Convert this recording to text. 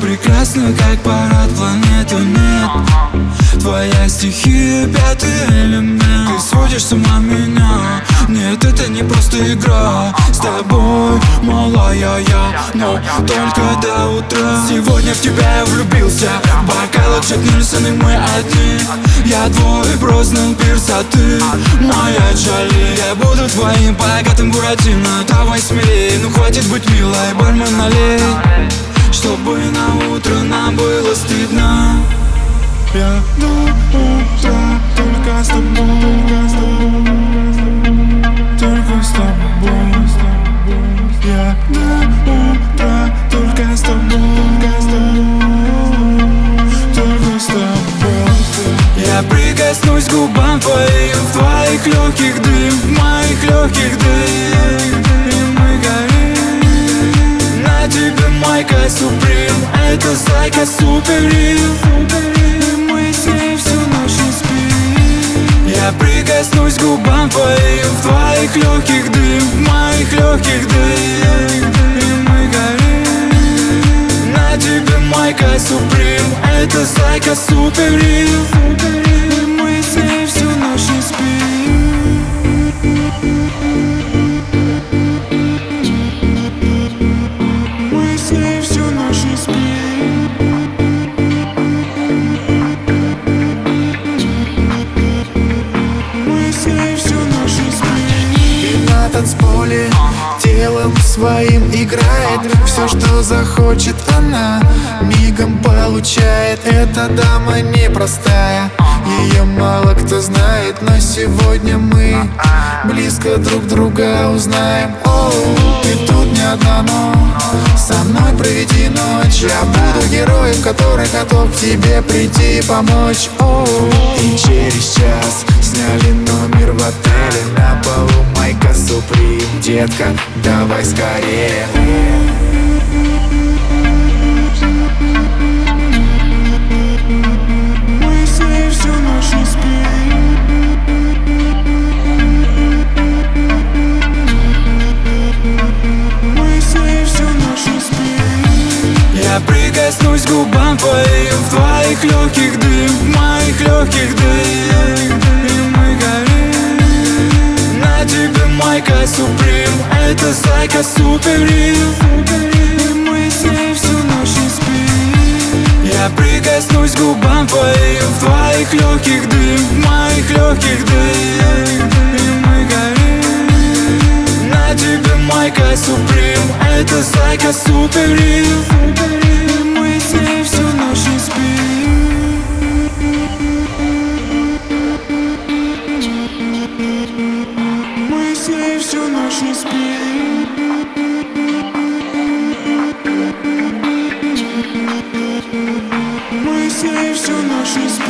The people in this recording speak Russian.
прекрасна, как парад планеты нет. Твоя стихия, пятый элемент. Ты сводишь с ума меня. Нет, это не просто игра. С тобой, малая я, но только до утра. Сегодня в тебя я влюбился. В бокалах Джек Нильсон и мы одни. Я твой Броснан Пирс, а ты моя Джоли. Я буду твоим богатым Буратино. Давай смелее, ну хватит быть милой, бармен налей, чтобы на утро нам было стыдно. Я до утра только с тобой, только с тобой. Я до утра только с тобой, только с тобой. Я прикоснусь к губам твоим, в твоих легких дым, в моих легких дым. И мы горим. На тебе майка Суприм, это зайка Суперим. Я прикоснусь к губам твоим, в твоих легких дым, в моих легких дым. И мы горим. На тебе майка Суприм, это зайка Суперим. И мы с ней всю ночь не спим. Мы с ней всю ночь не спим. Танцполе телом своим играет. Все, что захочет она, мигом получает. Эта дама непростая, ее мало кто знает. Но сегодня мы близко друг друга узнаем. Оу, ты тут не одна, но со мной проведи ночь. Я буду героем, который готов к тебе прийти и помочь. Оу, и через час сняли номер в отеле. На полу майка Суприм. Детка, давай скорее. Мы с ней всю ночь не спим. Мы с ней всю ночь не спим. Я прикоснусь к губам твоим, в твоих легких дым, в моих легких дым. И мы горим. На тебе майка Суприм, это зайка Суперим. И мы с ней всю ночь не спим. Я прикоснусь к губам твоим, в твоих легких дым, в моих легких дым. И мы горим. На тебе майка Суприм, это зайка Суперим. И мы с ней всю ночь не спим. Мы с ней всю ночь не спим. Мы с ней всю ночь не спим.